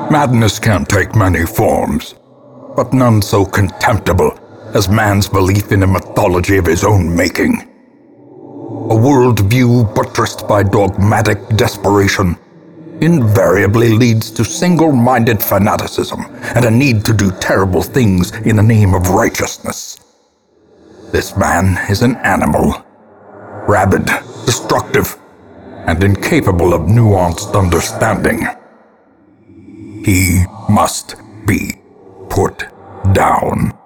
Madness can take many forms, but none so contemptible as man's belief in a mythology of his own making. A worldview buttressed by dogmatic desperation invariably leads to single-minded fanaticism and a need to do terrible things in the name of righteousness. This man is an animal, rabid, destructive, and incapable of nuanced understanding. He must be put down.